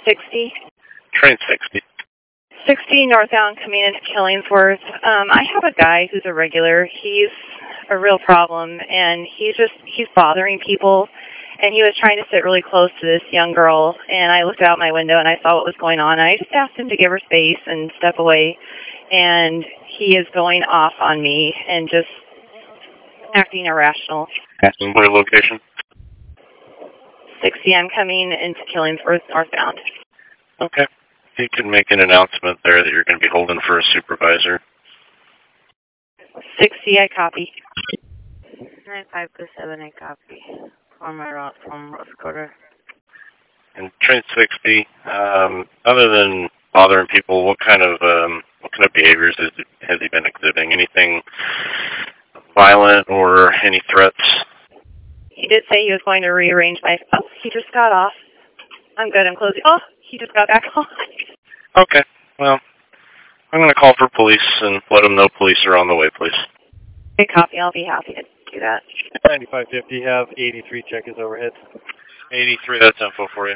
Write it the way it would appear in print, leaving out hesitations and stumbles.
60. Train 60. 60 northbound coming into Killingsworth. I have a guy who's a regular. He's a real problem, and he's bothering people. And he was trying to sit really close to this young girl, and I looked out my window and I saw what was going on. And I just asked him to give her space and step away, and he is going off on me and just acting irrational. What location? 60, I'm coming into Killingsworth northbound. Okay. You can make an announcement there that you're going to be holding for a supervisor. 60, I copy. 9527, I copy. From Rose Quarter. And Train 60, other than bothering people, what kind of behaviors has he been exhibiting? Anything violent or any threats? He did say he was going to rearrange my... Oh, he just got off. I'm good, I'm closing. Oh, he just got back on. Okay, well, I'm going to call for police and let them know police are on the way, please. Okay, copy. I'll be happy to do that. 9550, have 83 check his overhead. 83, that's info for you.